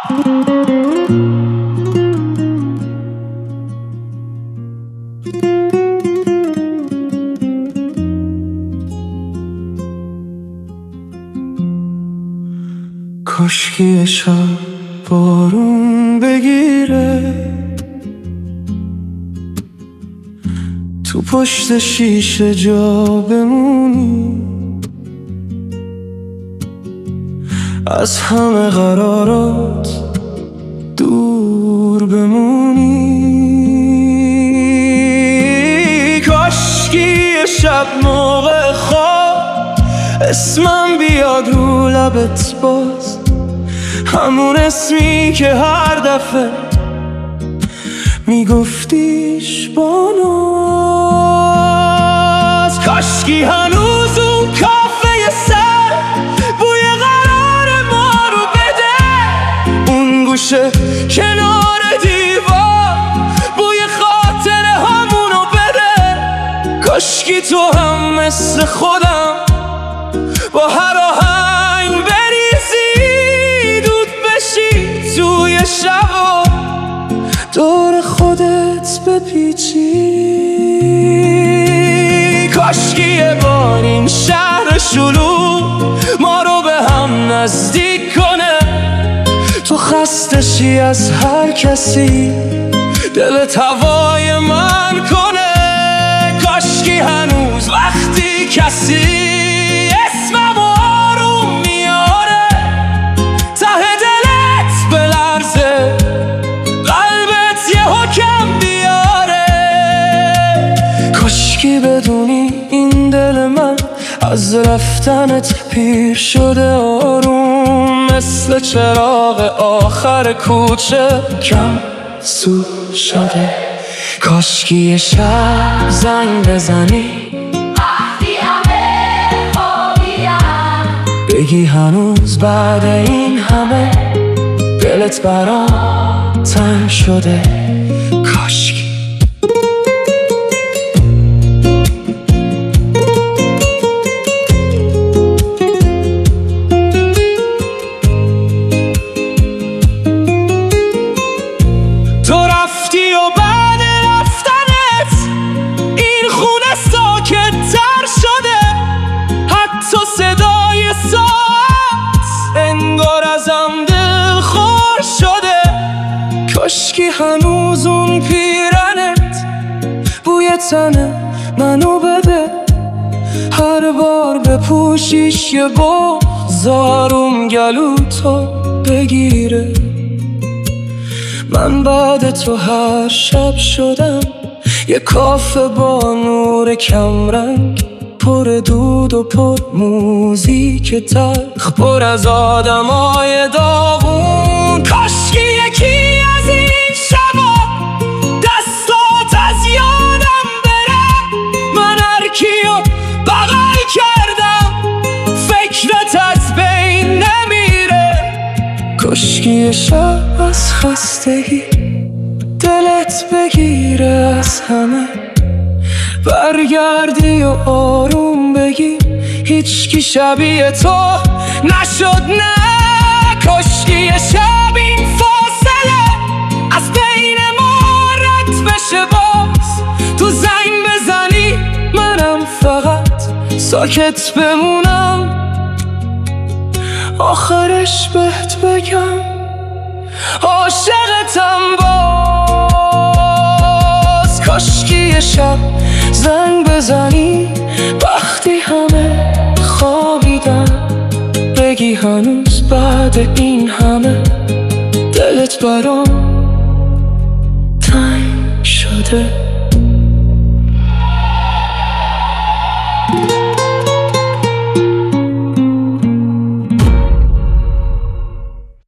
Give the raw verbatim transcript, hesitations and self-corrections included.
کاشکی یه شب بارون بگیره، تو پشت شیشه جا بمونی، از همه قرارات دور بمونی. کاشکی یه شب موقع خواب اسمم بیاد رو لبت باز، همون اسمی که هر دفعه میگفتیش با ناز. کاشکی هنوز اون کافه سر بوی قرار ما رو بده، اون گوشه کنار دیوار بوی خاطر همونو بده. کاشکی تو هم مثل خودم با هر آهنگ بریزی، دود بشی توی شب دور خودت بپیچی. کاشکی یه بار این شهر شلوغ ما رو به هم نزدیک کنه، تو خسته شی از هر کسی دلت هوای من کنه. کاشکی هنوز وقتی کسی اسمم آروم میاره، ته دلت بلرزه قلبت یه حکم بیاره. کاشکی بدونی این دل من از رفتنت پیر شده، آروم مثل چراغ آخر کوچه کم سو شده. کاشکی یه شب زنگ بزنی بگی هنوز بعد این همه دلت برام تنگ شده. کاشکی تو رفتی و بعد رفتنت این خونه ساکت تر شده، حتی صدای ساعت انگار ازم دل خور شده. کاشکی هنوز اون پیرنت بوی تنه منو بده، هر بار بپوشیش یه بغض گلو تو بگیره. من بعد تو هر شب شدم یه کافه با نور کمرنگ، پر دود و پر موزیک تلخ، پر از آدمای داغون. کاشکی یکی از این شبا دستات از یادم بره، من هر کیو بغل کردم فکرت از بین نمیره. کاشکی یه شب از خستگی دلت بگیره، از همه برگردی و آروم بگی هیچکی شبیه تو نشد. نه کاشکی یه شب این فاصله از بین ما رد بشه، باز تو زنگ بزنی منم فقط ساکت بمونم، آخرش بهت بگم عاشقتم باز. کاشکی یه شب زنگ بزنی وقتی همه خوابیدن، بگی هنوز بعد این همه دلت برام تنگ شده.